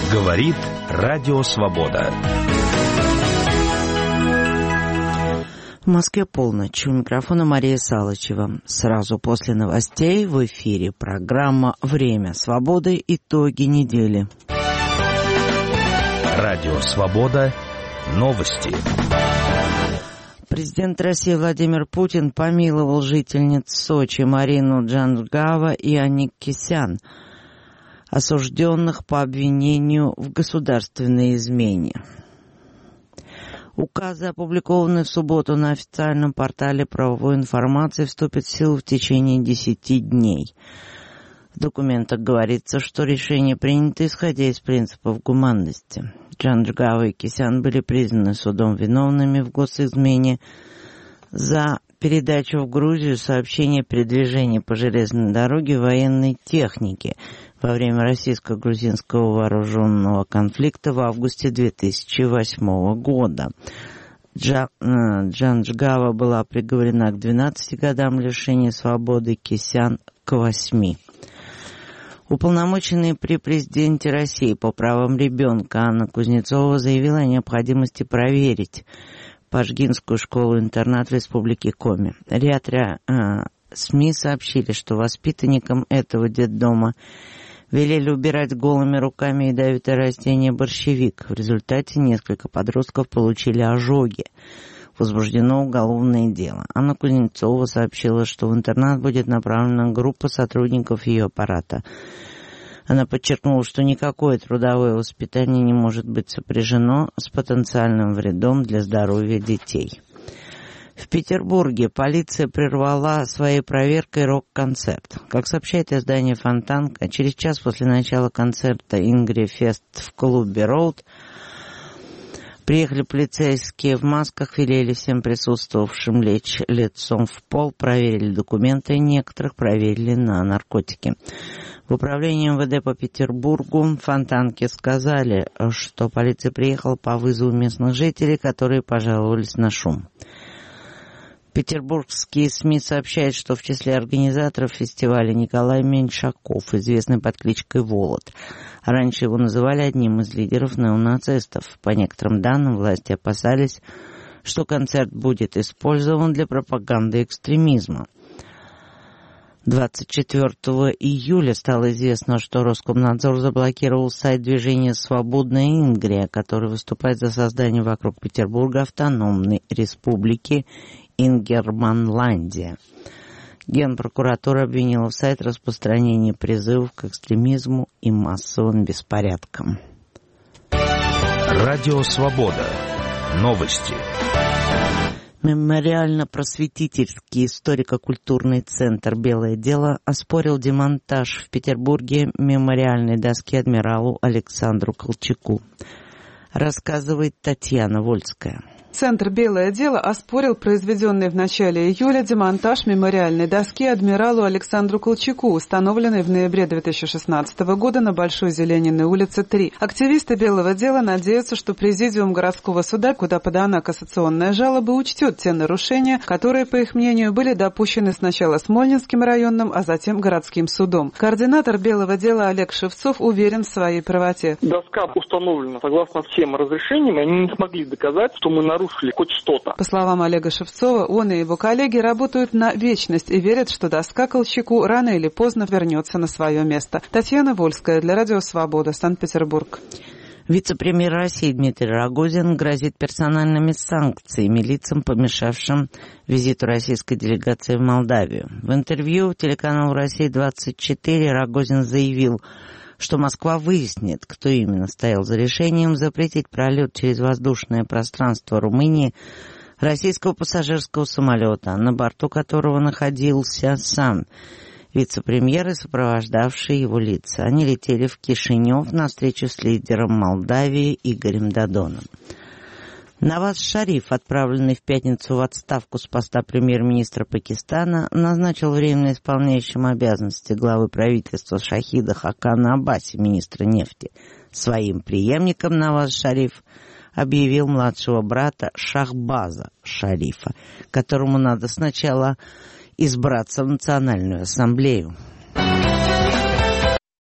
Говорит Радио Свобода. В Москве полночь. У микрофона Мария Салычева. Сразу после новостей в эфире программа «Время свободы. Итоги недели». Радио Свобода. Новости. Президент России Владимир Путин помиловал жительниц Сочи Марину Джанджгава и Аниккисян, осужденных по обвинению в государственной измене. Указы, опубликованные в субботу на официальном портале правовой информации, вступят в силу в течение 10 дней. В документах говорится, что решение принято исходя из принципов гуманности. Джанджгава и Кисян были признаны судом виновными в госизмене за передачу в Грузию сообщения о передвижении по железной дороге военной техники во время российско-грузинского вооруженного конфликта в августе 2008 года. Джанджгава была приговорена к 12 годам лишения свободы, Кисян к 8. Уполномоченная при президенте России по правам ребенка Анна Кузнецова заявила о необходимости проверить Пашгинскую школу-интернат в республике Коми. Ряд СМИ сообщили, что воспитанникам этого детдома велели убирать голыми руками ядовитое растение борщевик. В результате несколько подростков получили ожоги. Возбуждено уголовное дело. Анна Кузнецова сообщила, что в интернат будет направлена группа сотрудников ее аппарата. Она подчеркнула, что никакое трудовое воспитание не может быть сопряжено с потенциальным вредом для здоровья детей. В Петербурге полиция прервала своей проверкой рок-концерт. Как сообщает издание «Фонтанка», через час после начала концерта «Ингри Фест» в клубе «Роуд» приехали полицейские в масках, велели всем присутствовавшим лечь лицом в пол, проверили документы, некоторых проверили на наркотики. В управлении МВД по Петербургу Фонтанке сказали, что полиция приехала по вызову местных жителей, которые пожаловались на шум. Петербургские СМИ сообщают, что в числе организаторов фестиваля Николай Меньшаков, известный под кличкой Волод. Раньше его называли одним из лидеров неонацистов. По некоторым данным, власти опасались, что концерт будет использован для пропаганды экстремизма. 24 июля стало известно, что Роскомнадзор заблокировал сайт движения «Свободная Ингрия», который выступает за создание вокруг Петербурга автономной республики Ингерманландия. Генпрокуратура обвинила в сайт распространение призывов к экстремизму и массовым беспорядкам. Радио Свобода. Новости. Мемориально-просветительский историко-культурный центр «Белое дело» оспорил демонтаж в Петербурге мемориальной доски адмиралу Александру Колчаку. Рассказывает Татьяна Вольская. Центр «Белое дело» оспорил произведенный в начале июля демонтаж мемориальной доски адмиралу Александру Колчаку, установленной в ноябре 2016 года на Большой Зелениной улице 3. Активисты «Белого дела» надеются, что Президиум городского суда, куда подана кассационная жалоба, учтет те нарушения, которые, по их мнению, были допущены сначала Смольнинским районным, а затем городским судом. Координатор «Белого дела» Олег Шевцов уверен в своей правоте. Доска установлена согласно всем разрешениям, и они не смогли доказать, что мы нарушили хоть что-то. По словам Олега Шевцова, он и его коллеги работают на вечность и верят, что доска Колчаку рано или поздно вернется на свое место. Татьяна Вольская для Радио Свобода, Санкт-Петербург. Вице-премьер России Дмитрий Рогозин грозит персональными санкциями лицам, помешавшим визиту российской делегации в Молдавию. В интервью телеканалу «Россия-24» Рогозин заявил, что Москва выяснит, кто именно стоял за решением запретить пролет через воздушное пространство Румынии российского пассажирского самолета, на борту которого находился сам вице-премьер и сопровождавшие его лица. Они летели в Кишинев на встречу с лидером Молдавии Игорем Додоном. Наваз Шариф, отправленный в пятницу в отставку с поста премьер-министра Пакистана, назначил временно исполняющим обязанности главы правительства Шахида Хакана Аббаси, министра нефти. Своим преемником Наваз Шариф объявил младшего брата Шахбаза Шарифа, которому надо сначала избраться в Национальную ассамблею.